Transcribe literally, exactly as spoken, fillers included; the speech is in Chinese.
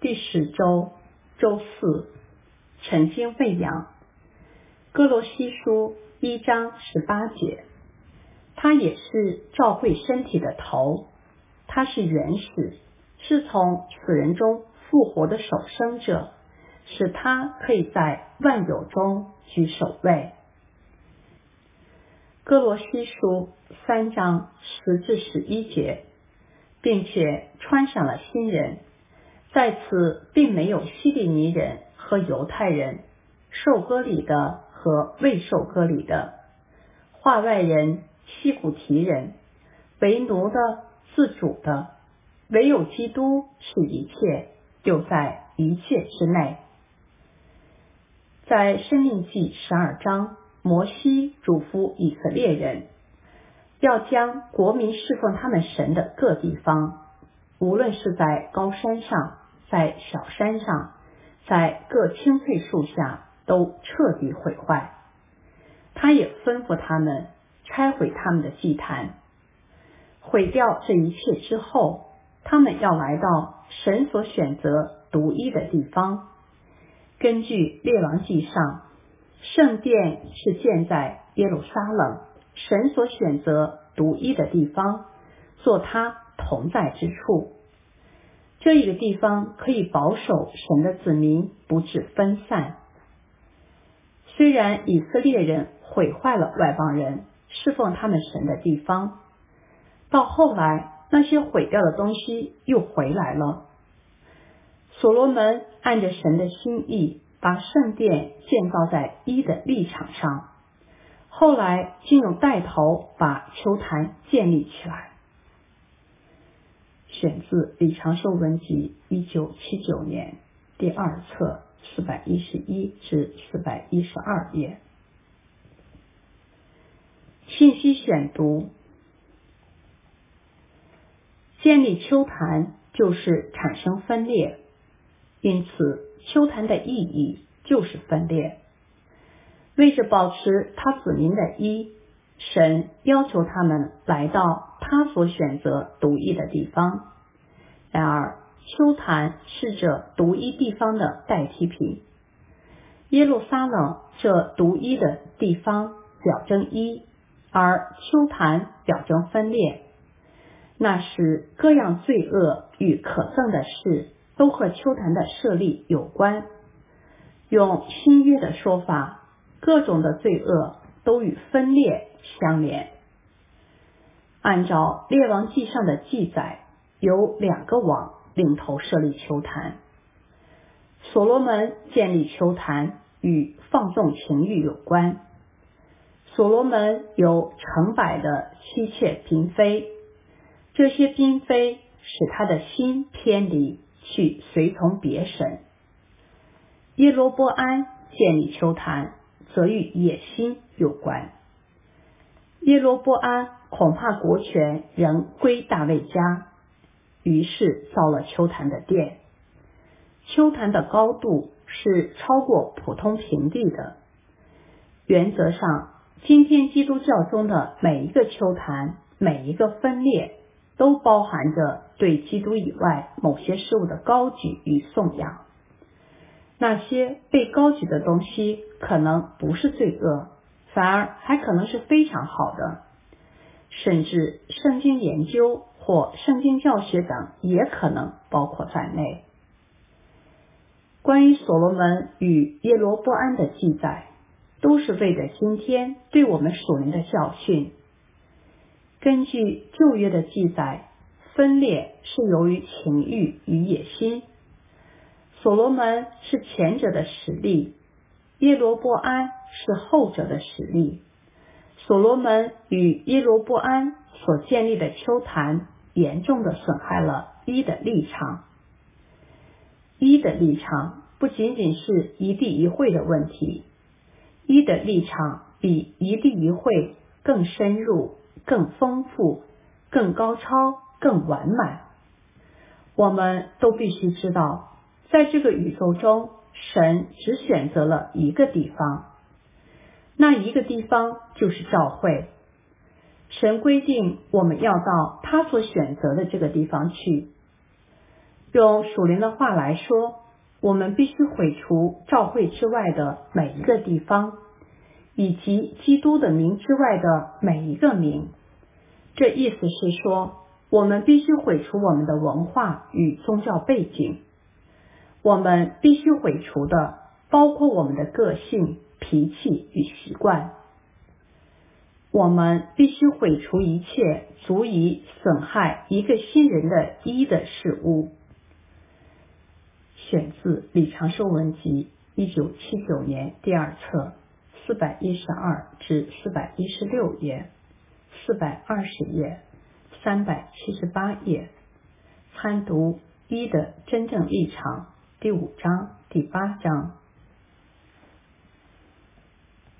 第十周周四，晨经喂养。哥罗西书一章十八节，他也是教会身体的头，他是原始，是从死人中复活的首生者，使他可以在万有中居首位。哥罗西书三章十至十一节，并且穿上了新人，在此并没有希利尼人和犹太人，受割礼的和未受割礼的，化外人、西古提人，为奴的、自主的，唯有基督是一切，又在一切之内。在申命记十二章，摩西嘱咐以色列人，要将国民侍奉他们神的各地方，无论是在高山上，在小山上，在各青翠树下，都彻底毁坏。他也吩咐他们拆毁他们的祭坛。毁掉这一切之后，他们要来到神所选择独一的地方。根据列王纪上，圣殿是建在耶路撒冷，神所选择独一的地方，做他同在之处。这一个地方可以保守神的子民不致分散。虽然以色列人毁坏了外邦人侍奉他们神的地方，到后来那些毁掉的东西又回来了。所罗门按着神的心意，把圣殿建造在一的立场上，后来竟用带头把丘坛建立起来。选自李长寿文集一九七九年第二册四百一十一至四百一十二页。信息选读：建立丘坛就是产生分裂，因此丘坛的意义就是分裂。为着保持他子民的一，神要求他们来到他所选择独一的地方。然而丘坛是这独一地方的代替品。耶路撒冷这独一的地方表征一，而丘坛表征分裂。那时各样罪恶与可憎的事都和丘坛的设立有关。用新约的说法，各种的罪恶都与分裂相连。按照列王纪上的记载，有两个王领头设立丘坛。所罗门建立丘坛与放纵情欲有关。所罗门有成百的妻妾嫔妃，这些嫔妃使他的心偏离，去随从别神。耶罗波安建立丘坛，则与野心有关。耶罗波安恐怕国权仍归大卫家，于是造了丘坛的殿。丘坛的高度是超过普通平地的。原则上，今天基督教中的每一个丘坛，每一个分裂，都包含着对基督以外某些事物的高举与颂扬。那些被高举的东西可能不是罪恶，反而还可能是非常好的，甚至圣经研究或圣经教学等也可能包括在内。关于所罗门与耶罗波安的记载，都是为着今天对我们属灵的教训。根据旧约的记载，分裂是由于情欲与野心。所罗门是前者的实力，耶罗波安是后者的实力。所罗门与耶罗波安所建立的丘坛，严重的损害了一的立场。一的立场不仅仅是一地一会的问题，一的立场比一地一会更深入、更丰富、更高超、更完满。我们都必须知道，在这个宇宙中，神只选择了一个地方，那一个地方就是教会。神规定我们要到他所选择的这个地方去。 用属灵的话来说，我们必须毁除教会之外的每一个地方，以及基督的名之外的每一个名。这意思是说，我们必须毁除我们的文化与宗教背景。我们必须毁除的包括我们的个性、脾气与习惯。我们必须毁除一切足以损害一个新人的一的事物。选自《李长寿文集》一九七九年第二册四百一十二至四百一十六页，四百二十页，三百七十八页。参读一的真正立场第五章第八章。